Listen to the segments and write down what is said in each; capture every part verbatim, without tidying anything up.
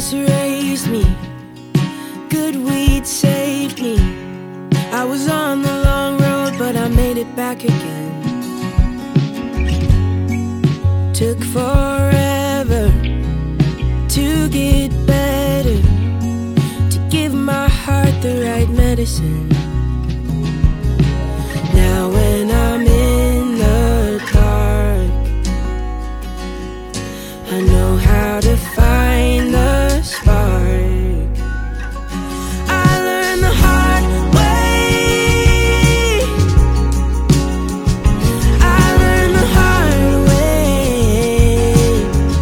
parents raised me, good weed saved me. I was on the long road, but I made it back again. Took forever to get better, to give my heart the right medicine. Now when I'm in the dark, I know how to find the spark. I learned the hard way. I learned the hard way.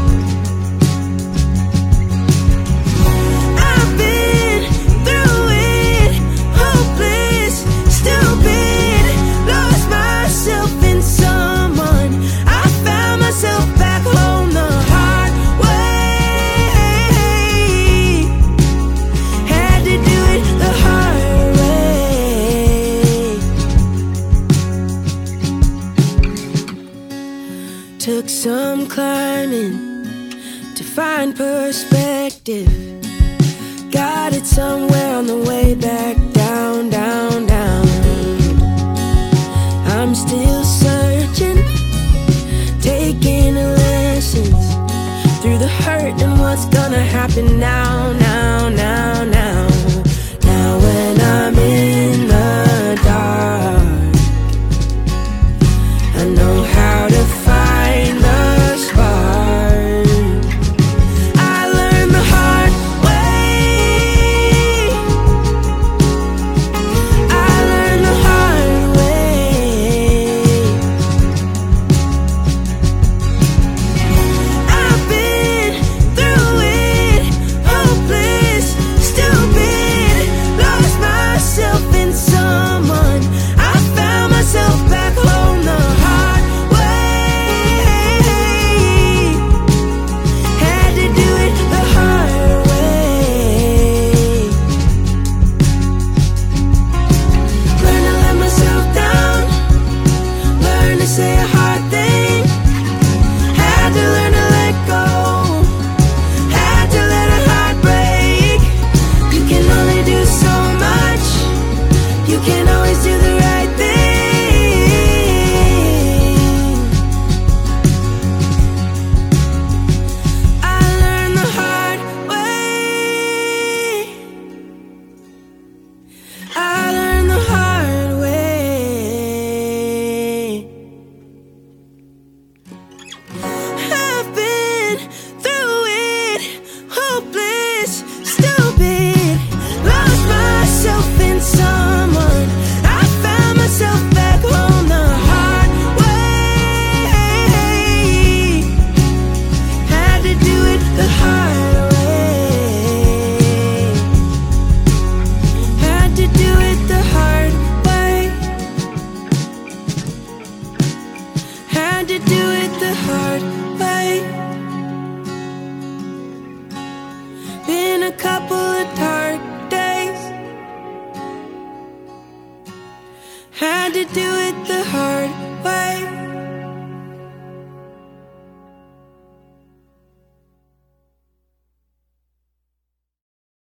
I've been through it, hopeless, stupid, lost myself in someone. I found myself back home the hard way. Had to do it the hard way. Took some climbing to find perspective. Got it somewhere on the way back down, down, down. I'm still searching, taking lessons through the hurt and what's gonna happen now.